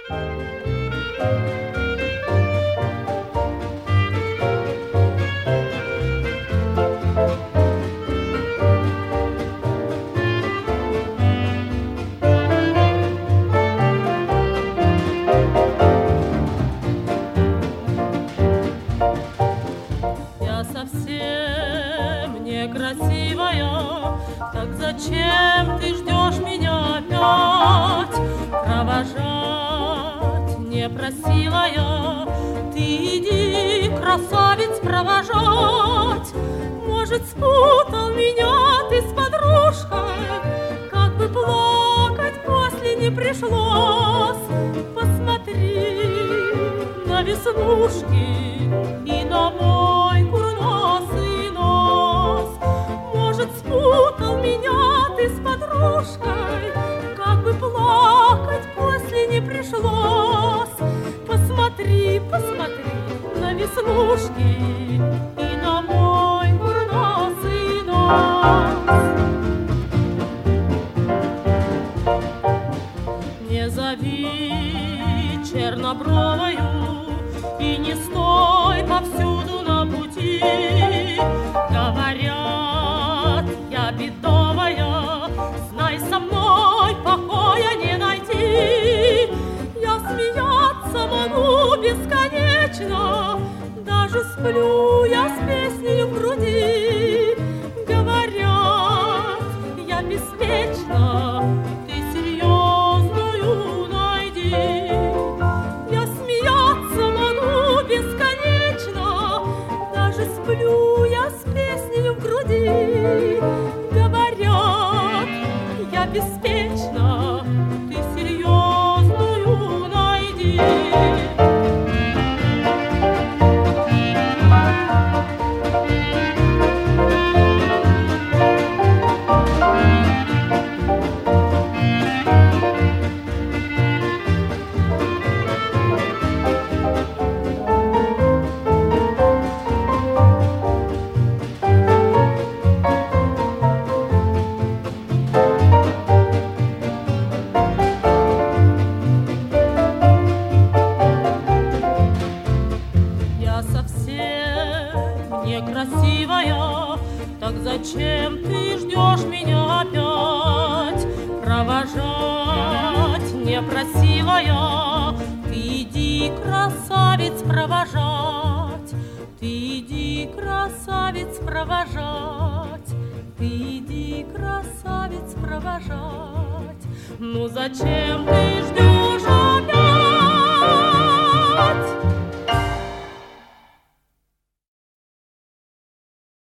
Совсем некрасивая, так зачем ты ждешь меня опять? Провожать не просила я, ты иди, красавиц, провожать. Может, спутал меня ты с подружкой, как бы плакать после не пришлось. Посмотри на веснушки и на мой курносый нос. Может, спутал меня ты с подружкой, как бы плакать после не пришлось. Посмотри, посмотри на веснушки и на мой курносый нос. Не зови чернобровою и не стой повсюду на пути. Говорят, я бедовая, знай, со мной покоя не найти. Я смеяться могу бесконечно, даже сплю я с песней в груди. Говорят, я беспечна, ты серьезную найди. Я смеяться могу бесконечно, даже сплю я с песней в груди. Говорят, я беспечна, ты серьезную найди. Некрасивая, так зачем ты ждешь меня опять? Провожать не просила я, ты иди, красавиц, провожать. Ты иди, красавиц, провожать. Ты иди, красавиц, провожать. Ну зачем ты ждешь?